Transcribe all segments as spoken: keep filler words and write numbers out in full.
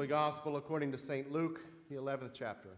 Holy Gospel according to Saint Luke, the eleventh chapter.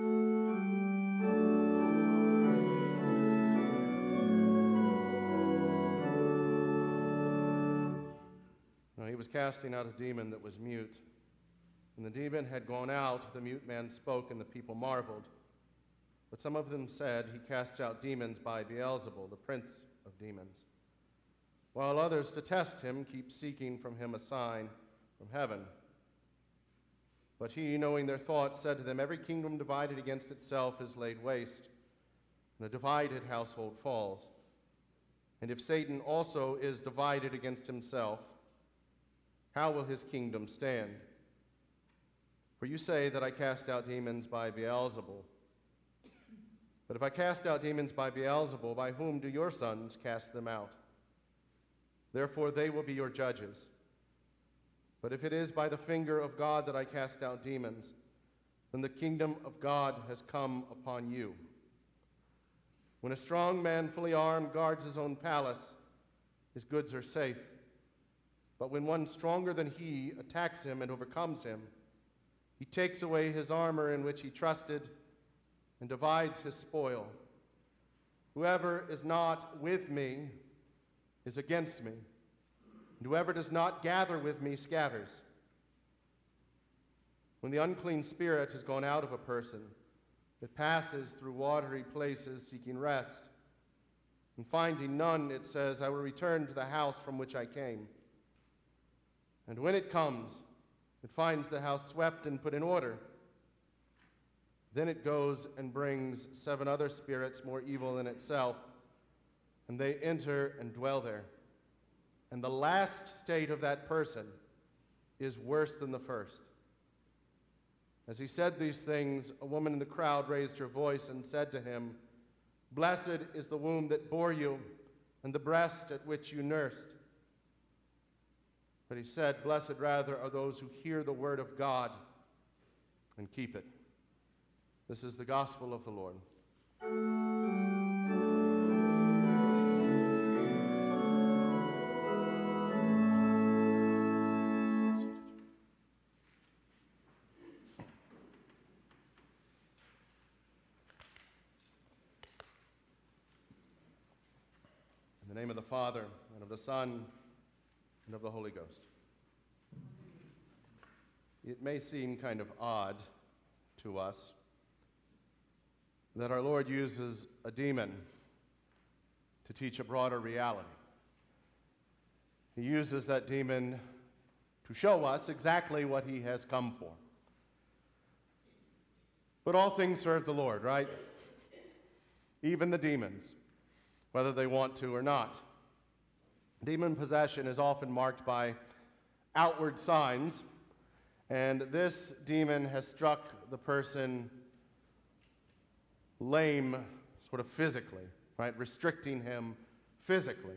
Now he was casting out a demon that was mute. When the demon had gone out, the mute man spoke, and the people marveled. But some of them said, he casts out demons by Beelzebul, the prince of demons. While others, to test him, keep seeking from him a sign from heaven. But he, knowing their thoughts, said to them, every kingdom divided against itself is laid waste, and a divided household falls. And if Satan also is divided against himself, how will his kingdom stand? For you say that I cast out demons by Beelzebul. But if I cast out demons by Beelzebul, by whom do your sons cast them out? Therefore they will be your judges. But if it is by the finger of God that I cast out demons, then the kingdom of God has come upon you. When a strong man fully armed guards his own palace, his goods are safe. But when one stronger than he attacks him and overcomes him, he takes away his armor in which he trusted and divides his spoil. Whoever is not with me is against me, and whoever does not gather with me scatters. When the unclean spirit has gone out of a person, it passes through watery places seeking rest, and finding none, it says, I will return to the house from which I came. And when it comes, it finds the house swept and put in order. Then it goes and brings seven other spirits more evil than itself, and they enter and dwell there. And the last state of that person is worse than the first. As he said these things, a woman in the crowd raised her voice and said to him, Blessed is the womb that bore you, and the breast at which you nursed. But he said, Blessed rather are those who hear the word of God and keep it. This is the gospel of the Lord. In the name of the Father, and of the Son, and of the Holy Ghost. It may seem kind of odd to us that our Lord uses a demon to teach a broader reality. He uses that demon to show us exactly what he has come for. But all things serve the Lord, right? Even the demons, whether they want to or not. Demon possession is often marked by outward signs, and this demon has struck the person lame, sort of physically, right? Restricting him physically.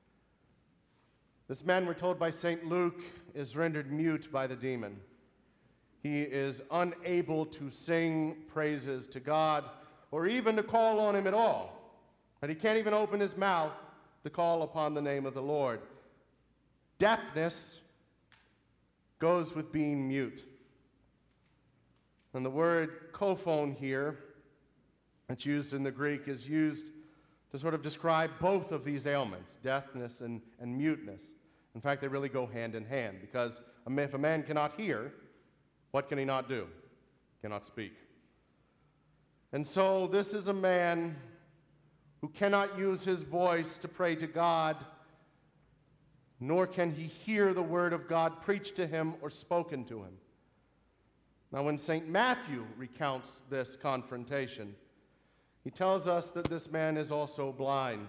This man, we're told by Saint Luke, is rendered mute by the demon. He is unable to sing praises to God or even to call on him at all. But he can't even open his mouth to call upon the name of the Lord. Deafness goes with being mute. And the word kophone here, that's used in the Greek, is used to sort of describe both of these ailments, deafness and, and muteness. In fact, they really go hand in hand, because if a man cannot hear, what can he not do? Cannot speak. And so this is a man who cannot use his voice to pray to God, nor can he hear the word of God preached to him or spoken to him. Now, when Saint Matthew recounts this confrontation, he tells us that this man is also blind.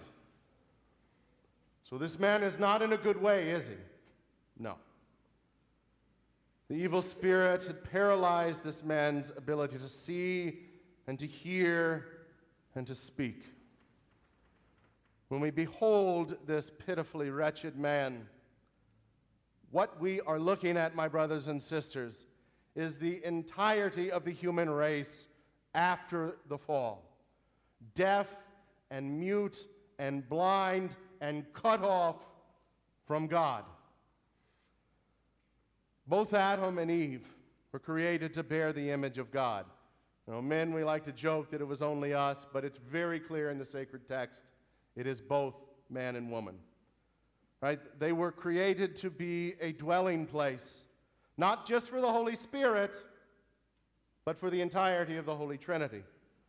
So this man is not in a good way, is he? No. The evil spirit had paralyzed this man's ability to see and to hear and to speak. When we behold this pitifully wretched man, what we are looking at, my brothers and sisters, is the entirety of the human race after the fall. Deaf and mute and blind and cut off from God. Both Adam and Eve We're created to bear the image of God. You know, men, we like to joke that it was only us, but it's very clear in the sacred text. It is both man and woman. Right? They were created to be a dwelling place, not just for the Holy Spirit, but for the entirety of the Holy Trinity.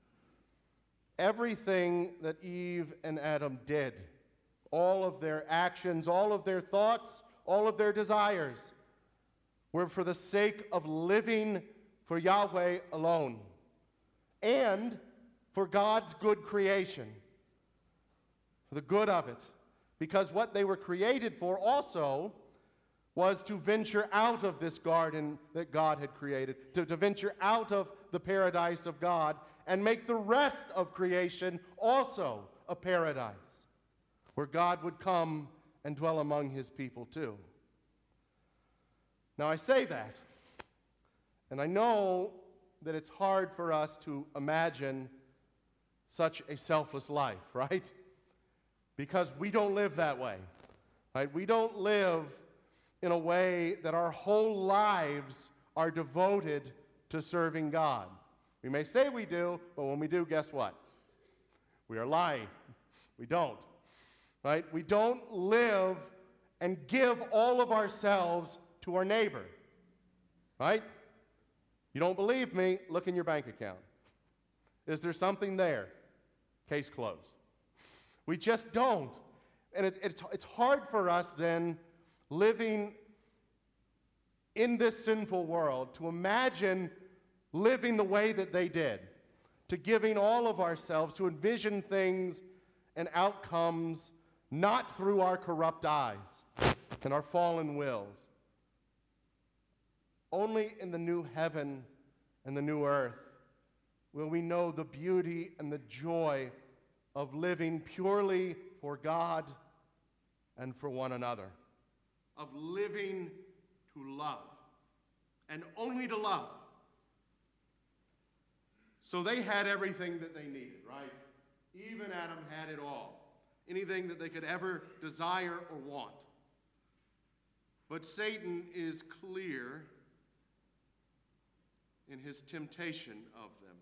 Everything that Eve and Adam did, all of their actions, all of their thoughts, all of their desires, were for the sake of living for Yahweh alone and for God's good creation, for the good of it. Because what they were created for also was to venture out of this garden that God had created, to, to venture out of the paradise of God and make the rest of creation also a paradise where God would come and dwell among his people too. Now I say that, and I know that it's hard for us to imagine such a selfless life, right? Because we don't live that way, right? We don't live in a way that our whole lives are devoted to serving God. We may say we do, but when we do, guess what? We are lying. We don't, right? We don't live and give all of ourselves to our neighbor, right? You don't believe me? Look in your bank account. Is there something there? Case closed. We just don't. And it, it, it's hard for us then, living in this sinful world, to imagine living the way that they did, to giving all of ourselves, to envision things and outcomes not through our corrupt eyes and our fallen wills. Only in the new heaven and the new earth will we know the beauty and the joy of living purely for God and for one another, of living to love, and only to love. So they had everything that they needed, right? Eve and Adam had it all, anything that they could ever desire or want. But Satan is clear in his temptation of them.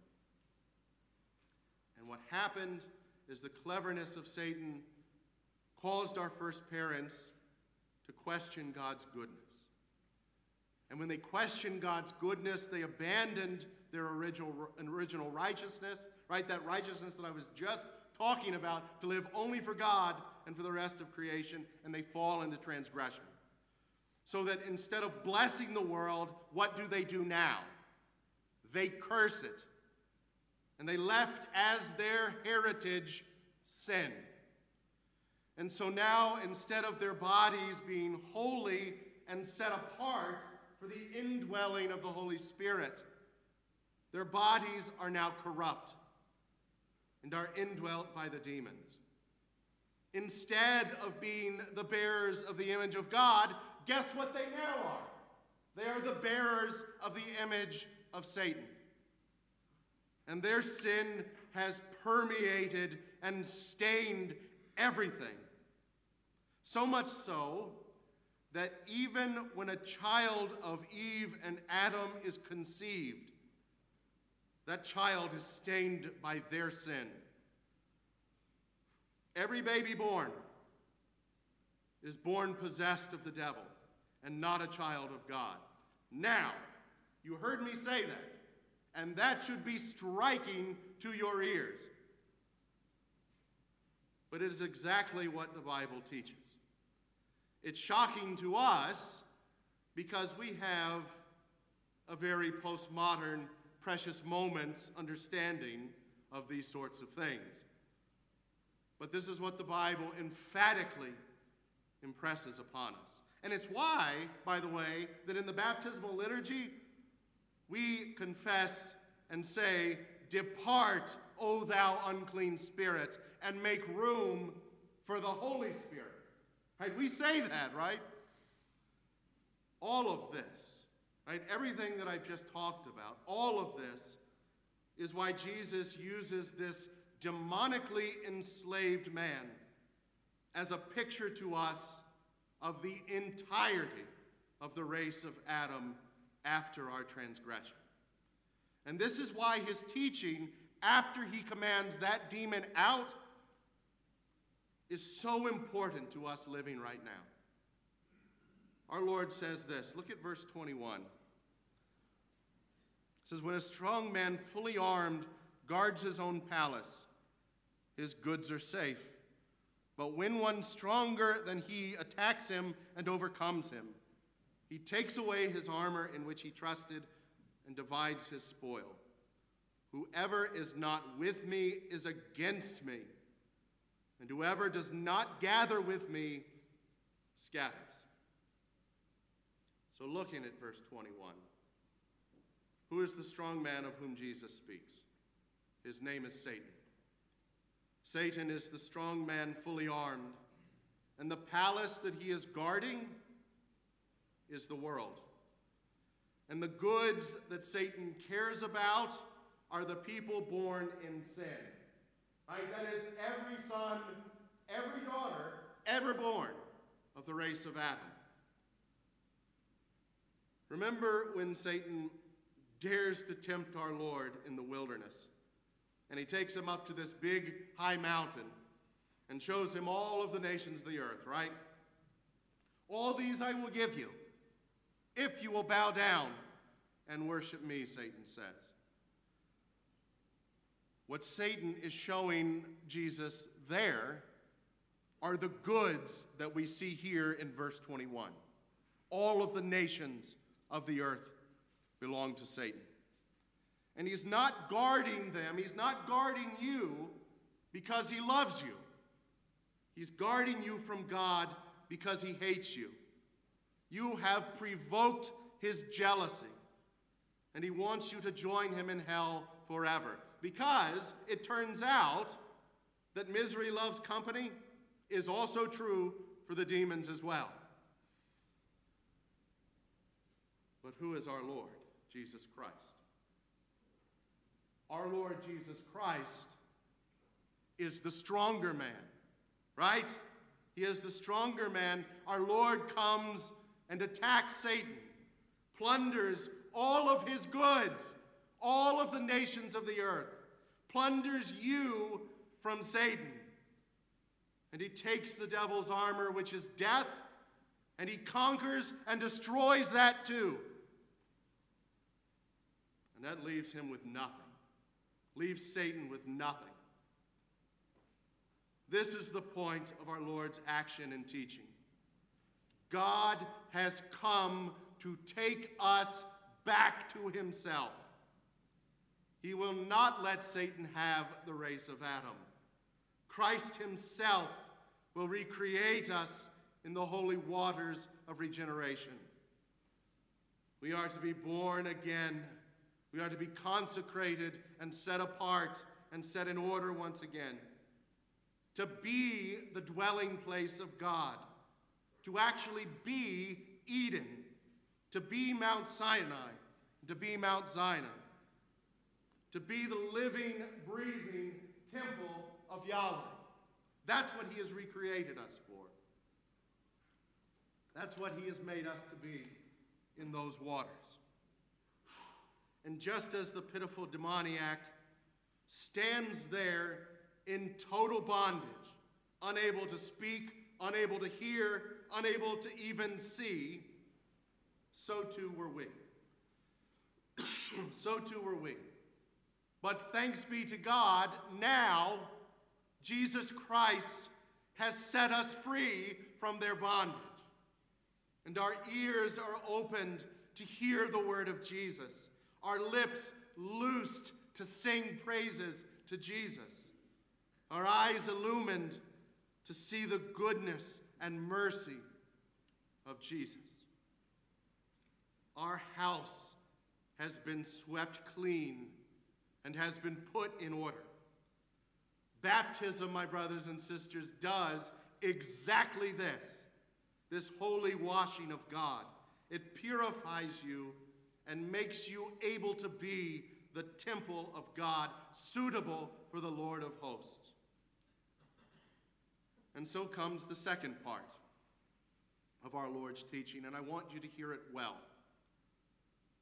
And what happened is the cleverness of Satan caused our first parents to question God's goodness. And when they questioned God's goodness, they abandoned their original, original righteousness, right? That righteousness that I was just talking about, to live only for God and for the rest of creation, and they fall into transgression. So that instead of blessing the world, what do they do now? They curse it. And they left as their heritage sin. And so now, instead of their bodies being holy and set apart for the indwelling of the Holy Spirit, their bodies are now corrupt and are indwelt by the demons. Instead of being the bearers of the image of God, guess what they now are? They are the bearers of the image of Satan. And their sin has permeated and stained everything. So much so that even when a child of Eve and Adam is conceived, that child is stained by their sin. Every baby born is born possessed of the devil and not a child of God. Now, you heard me say that, and that should be striking to your ears. But it is exactly what the Bible teaches. It's shocking to us because we have a very postmodern, precious moments understanding of these sorts of things. But this is what the Bible emphatically impresses upon us. And it's why, by the way, that in the baptismal liturgy, we confess and say, "Depart, O thou unclean spirit, and make room for the Holy Spirit." Right? We say that, right? All of this, right? Everything that I've just talked about, all of this is why Jesus uses this demonically enslaved man as a picture to us of the entirety of the race of Adam after our transgression. And this is why his teaching, after he commands that demon out, is so important to us living right now. Our Lord says this. Look at verse twenty-one. It says, when a strong man fully armed guards his own palace, his goods are safe. But when one stronger than he attacks him and overcomes him, he takes away his armor in which he trusted and divides his spoil. Whoever is not with me is against me, and whoever does not gather with me scatters. So looking at verse twenty-one, who is the strong man of whom Jesus speaks? His name is Satan. Satan is the strong man fully armed, and the palace that he is guarding is the world. And the goods that Satan cares about are the people born in sin. Right? That is every son, every daughter ever born of the race of Adam. Remember when Satan dares to tempt our Lord in the wilderness, and he takes him up to this big high mountain and shows him all of the nations of the earth, right? All these I will give you if you will bow down and worship me, Satan says. What Satan is showing Jesus there are the goods that we see here in verse twenty-one. All of the nations of the earth belong to Satan. And he's not guarding them, he's not guarding you because he loves you. He's guarding you from God because he hates you. You have provoked his jealousy, and he wants you to join him in hell forever. Because it turns out that misery loves company is also true for the demons as well. But who is our Lord? Jesus Christ. Our Lord Jesus Christ is the stronger man, right? He is the stronger man. Our Lord comes and attacks Satan, plunders all of his goods, all of the nations of the earth, plunders you from Satan. And he takes the devil's armor, which is death, and he conquers and destroys that too. And that leaves him with nothing. Leaves Satan with nothing. This is the point of our Lord's action and teaching. God has come to take us back to himself. He will not let Satan have the race of Adam. Christ himself will recreate us in the holy waters of regeneration. We are to be born again. We are to be consecrated and set apart and set in order once again. To be the dwelling place of God. To actually be Eden. To be Mount Sinai. To be Mount Zion. To be the living, breathing temple of Yahweh. That's what he has recreated us for. That's what he has made us to be in those waters. And just as the pitiful demoniac stands there in total bondage, unable to speak, unable to hear, unable to even see, so too were we. So too were we. But thanks be to God, now Jesus Christ has set us free from their bondage. And our ears are opened to hear the word of Jesus. Our lips loosed to sing praises to Jesus. Our eyes illumined to see the goodness and mercy of Jesus. Our house has been swept clean and has been put in order. Baptism, my brothers and sisters, does exactly this. This holy washing of God. It purifies you and makes you able to be the temple of God, suitable for the Lord of hosts. And so comes the second part of our Lord's teaching, and I want you to hear it well.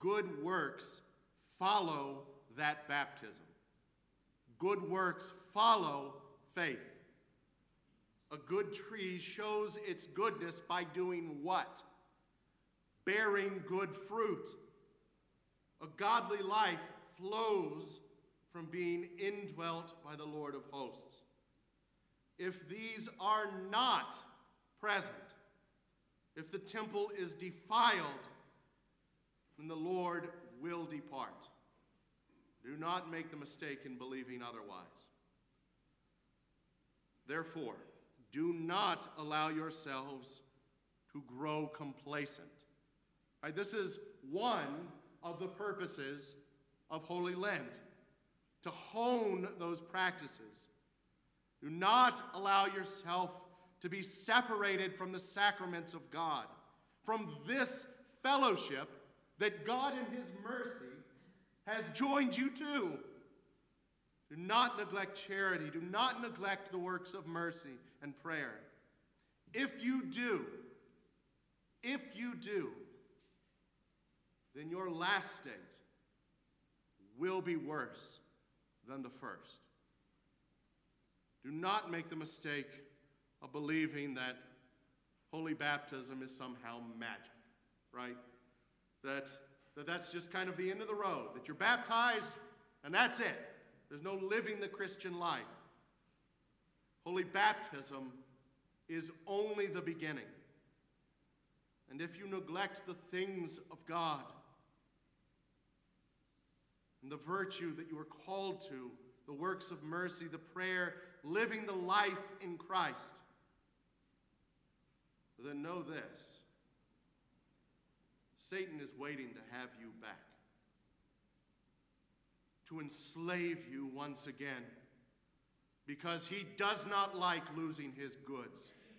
good works follow that baptism. Good works follow faith. A good tree shows its goodness by doing what? Bearing good fruit. A godly life flows from being indwelt by the Lord of hosts. If these are not present, if the temple is defiled, then the Lord will depart. Do not make the mistake in believing otherwise. Therefore, do not allow yourselves to grow complacent. Right, this is one of the purposes of Holy Lent, to hone those practices. Do not allow yourself to be separated from the sacraments of God, from this fellowship that God in his mercy has joined you to. Do not neglect charity. Do not neglect the works of mercy and prayer. If you do, if you do, then your last state will be worse than the first. Do not make the mistake of believing that holy baptism is somehow magic, right? That, that that's just kind of the end of the road, that you're baptized and that's it. There's no living the Christian life. Holy baptism is only the beginning. And if you neglect the things of God and the virtue that you are called to, the works of mercy, the prayer, living the life in Christ, then know this: Satan is waiting to have you back, to enslave you once again, because he does not like losing his goods.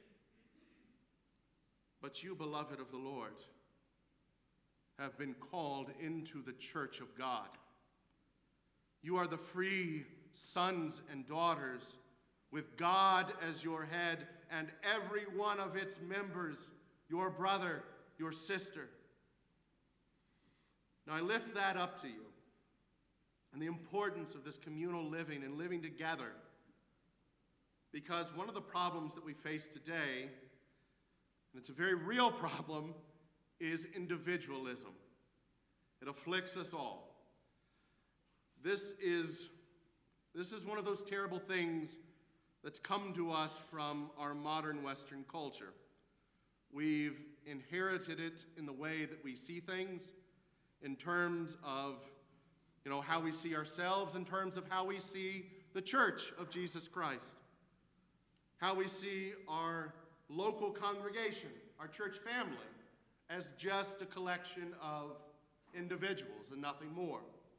But you, beloved of the Lord, have been called into the church of God. You are the free sons and daughters, with God as your head and every one of its members, your brother, your sister. Now I lift that up to you, and the importance of this communal living and living together, because one of the problems that we face today, and it's a very real problem, is individualism. It afflicts us all. This is, this is one of those terrible things that's come to us from our modern Western culture. We've inherited it in the way that we see things, in terms of, you know, how we see ourselves, in terms of how we see the Church of Jesus Christ, how we see our local congregation, our church family, as just a collection of individuals and nothing more.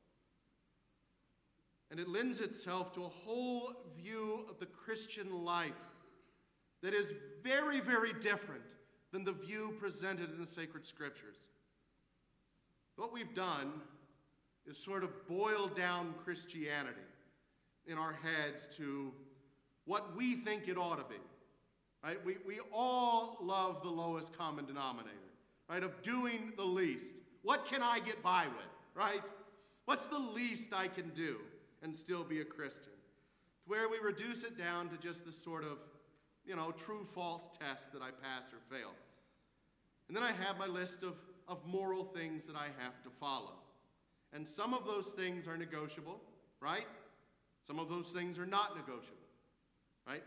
And it lends itself to a whole view of the Christian life that is very, very different than the view presented in the sacred scriptures. What we've done is sort of boil down Christianity in our heads to what we think it ought to be. Right? We, we all love the lowest common denominator, right? Of doing the least. What can I get by with, right? What's the least I can do and still be a Christian? To where we reduce it down to just this sort of, you know, true-false test that I pass or fail. And then I have my list of, of moral things that I have to follow. And some of those things are negotiable, right? Some of those things are not negotiable, right?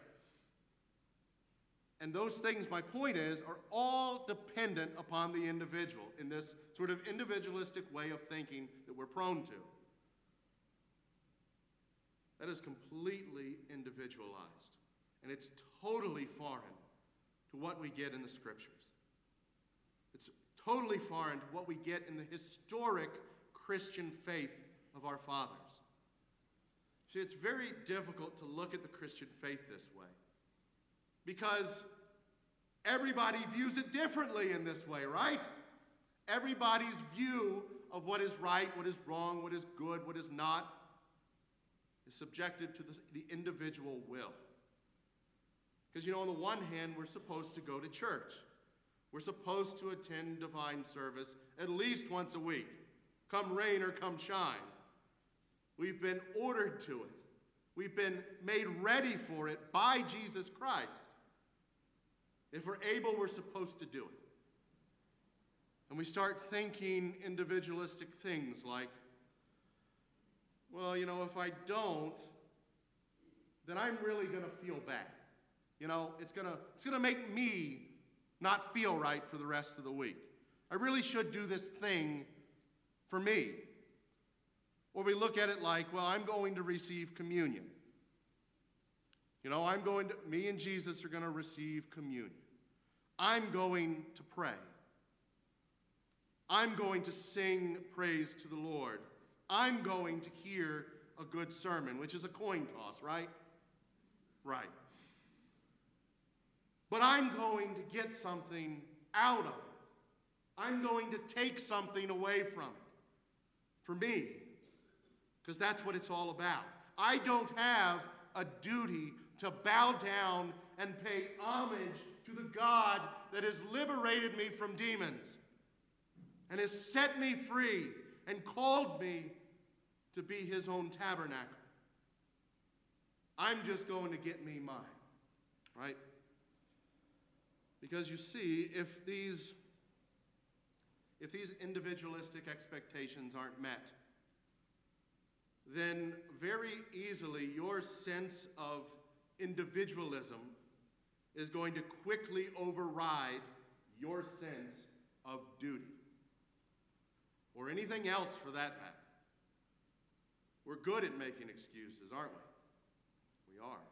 And those things, my point is, are all dependent upon the individual in this sort of individualistic way of thinking that we're prone to. That is completely individualized, and it's totally foreign to what we get in the scriptures. It's totally foreign to what we get in the historic Christian faith of our fathers. See, it's very difficult to look at the Christian faith this way, because everybody views it differently in this way, right? Everybody's view of what is right, what is wrong, what is good, what is not, is subjected to the, the individual will. Because, you know, on the one hand, we're supposed to go to church. We're supposed to attend divine service at least once a week, come rain or come shine. We've been ordered to it. We've been made ready for it by Jesus Christ. If we're able, we're supposed to do it. And we start thinking individualistic things like, well, you know, if I don't, then I'm really going to feel bad. You know, it's going to it's going to make me not feel right for the rest of the week. I really should do this thing for me. Or we look at it like, well, I'm going to receive communion. You know, I'm going to, me and Jesus are going to receive communion. I'm going to pray. I'm going to sing praise to the Lord. I'm going to hear a good sermon, which is a coin toss, right? Right. But I'm going to get something out of it. I'm going to take something away from it. For me. Because that's what it's all about. I don't have a duty to bow down and pay homage to the God that has liberated me from demons and has set me free and called me to be his own tabernacle. I'm just going to get me mine, right? Because you see, if these, if these individualistic expectations aren't met, then very easily your sense of individualism is going to quickly override your sense of duty, or anything else for that matter. We're good at making excuses, aren't we? We are.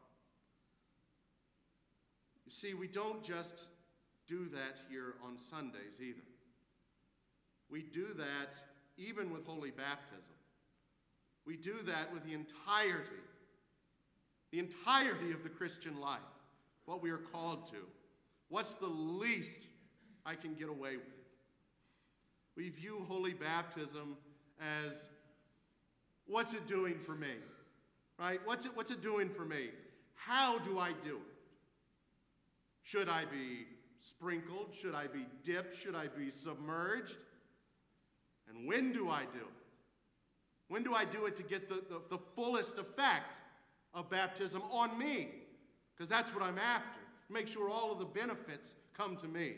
You see, we don't just do that here on Sundays either. We do that even with holy baptism. We do that with the entirety, the entirety of the Christian life, what we are called to. What's the least I can get away with? We view holy baptism as, what's it doing for me? Right? What's it, what's it doing for me? How do I do it? Should I be sprinkled? Should I be dipped? Should I be submerged? And when do I do it? When do I do it to get the, the, the fullest effect of baptism on me? Because that's what I'm after. Make sure all of the benefits come to me.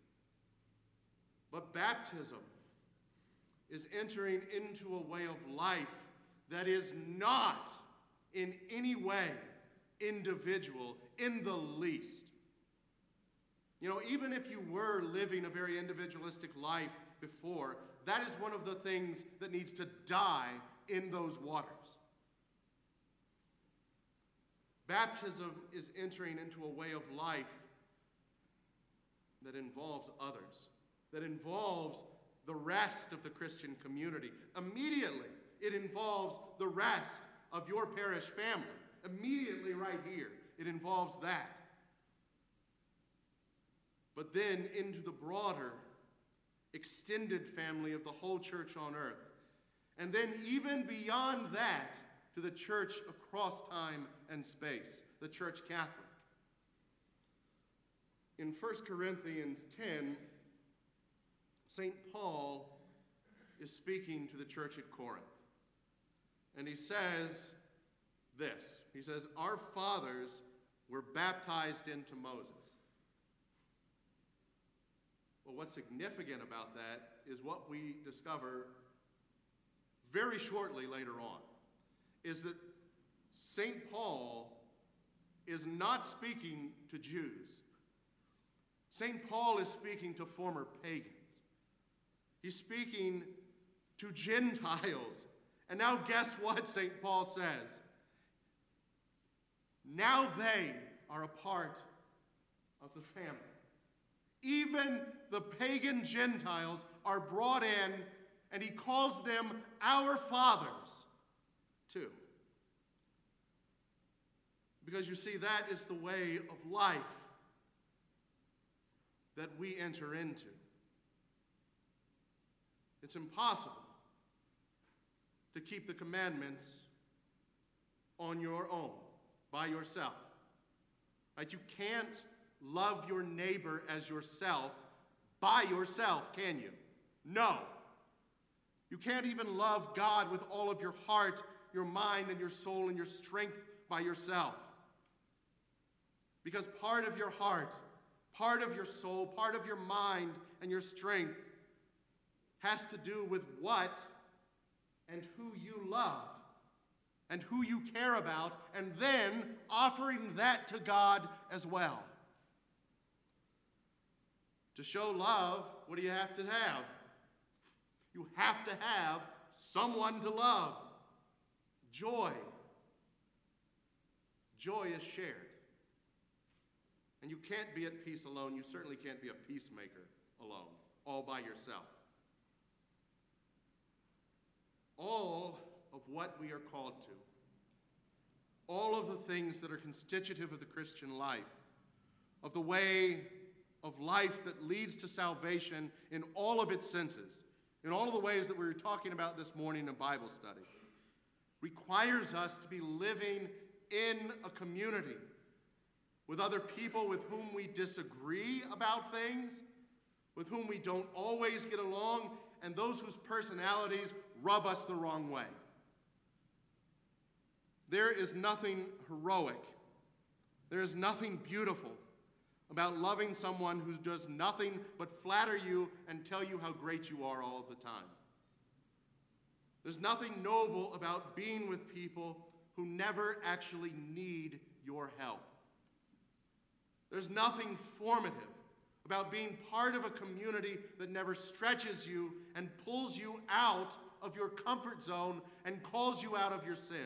But baptism is entering into a way of life that is not in any way individual in the least. You know, even if you were living a very individualistic life before, that is one of the things that needs to die in those waters. Baptism is entering into a way of life that involves others, that involves the rest of the Christian community. Immediately, it involves the rest of your parish family. Immediately right here, it involves that. But then into the broader, extended family of the whole church on earth. And then even beyond that, to the church across time and space, the Church Catholic. In First Corinthians ten, Saint Paul is speaking to the church at Corinth. And he says this. He says, our fathers were baptized into Moses. Well, what's significant about that is what we discover very shortly later on, is that Saint Paul is not speaking to Jews. Saint Paul is speaking to former pagans. He's speaking to Gentiles. And now guess what Saint Paul says? Now they are a part of the family. Even the pagan Gentiles are brought in, and he calls them our fathers too. Because you see, that is the way of life that we enter into. It's impossible to keep the commandments on your own, by yourself. Right? You can't love your neighbor as yourself by yourself, can you? No. You can't even love God with all of your heart, your mind, and your soul, and your strength by yourself. Because part of your heart, part of your soul, part of your mind, and your strength has to do with what and who you love and who you care about, and then offering that to God as well. To show love, what do you have to have? You have to have someone to love. Joy. Joy is shared. And you can't be at peace alone. You certainly can't be a peacemaker alone, all by yourself. All of what we are called to, all of the things that are constitutive of the Christian life, of the way of life that leads to salvation in all of its senses, in all of the ways that we were talking about this morning in Bible study, requires us to be living in a community with other people with whom we disagree about things, with whom we don't always get along, and those whose personalities rub us the wrong way. There is nothing heroic, there is nothing beautiful about loving someone who does nothing but flatter you and tell you how great you are all the time. There's nothing noble about being with people who never actually need your help. There's nothing formative about being part of a community that never stretches you and pulls you out of your comfort zone and calls you out of your sin.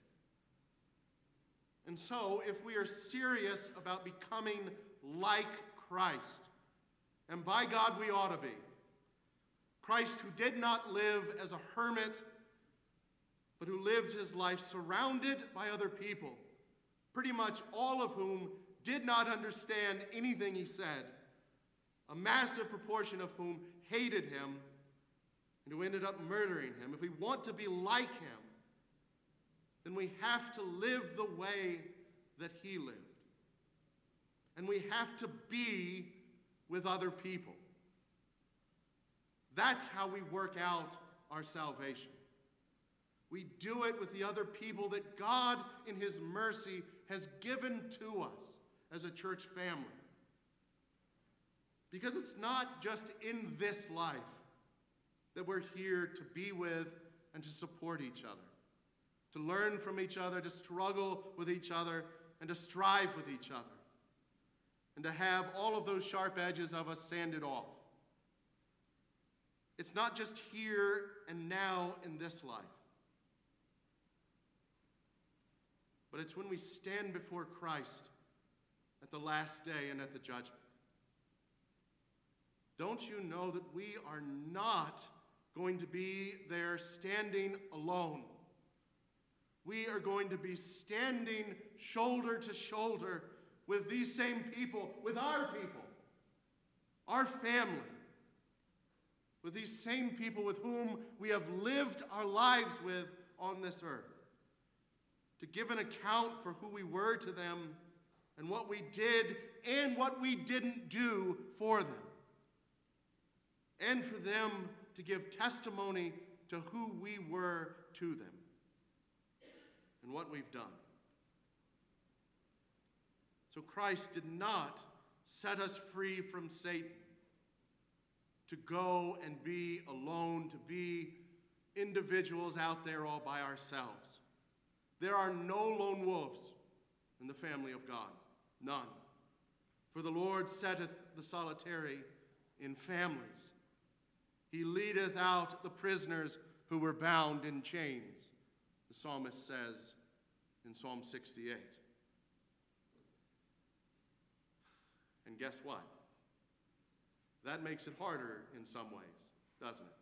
And so, if we are serious about becoming like Christ, and by God we ought to be, Christ who did not live as a hermit, but who lived his life surrounded by other people, pretty much all of whom did not understand anything he said, a massive proportion of whom hated him and who ended up murdering him. If we want to be like him, then we have to live the way that he lived. And we have to be with other people. That's how we work out our salvation. We do it with the other people that God, in his mercy, has given to us as a church family. Because it's not just in this life that we're here to be with and to support each other, to learn from each other, to struggle with each other, and to strive with each other, and to have all of those sharp edges of us sanded off. It's not just here and now in this life, but it's when we stand before Christ at the last day and at the judgment. Don't you know that we are not going to be there standing alone? We are going to be standing shoulder to shoulder with these same people, with our people, our family, with these same people with whom we have lived our lives with on this earth, to give an account for who we were to them and what we did and what we didn't do for them, and for them to give testimony to who we were to them and what we've done. So Christ did not set us free from Satan to go and be alone, to be individuals out there all by ourselves. There are no lone wolves in the family of God, none. For the Lord setteth the solitary in families. He leadeth out the prisoners who were bound in chains, the psalmist says in Psalm sixty-eight. And guess what? That makes it harder in some ways, doesn't it?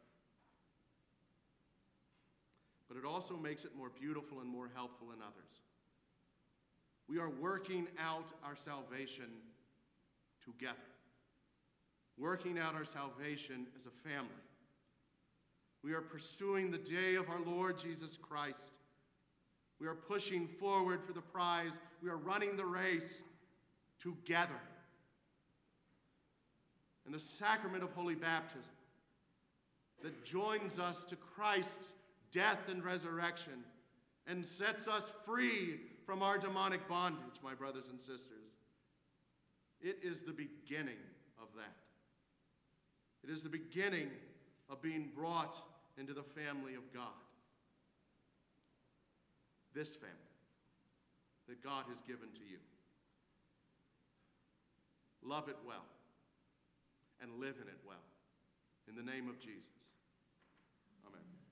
But it also makes it more beautiful and more helpful in others. We are working out our salvation together. Working out our salvation as a family. We are pursuing the day of our Lord Jesus Christ. We are pushing forward for the prize. We are running the race together. And the sacrament of holy baptism that joins us to Christ's death and resurrection and sets us free from our demonic bondage, my brothers and sisters. It is the beginning of that. It is the beginning of being brought into the family of God. This family that God has given to you. Love it well and live in it well. In the name of Jesus. Amen.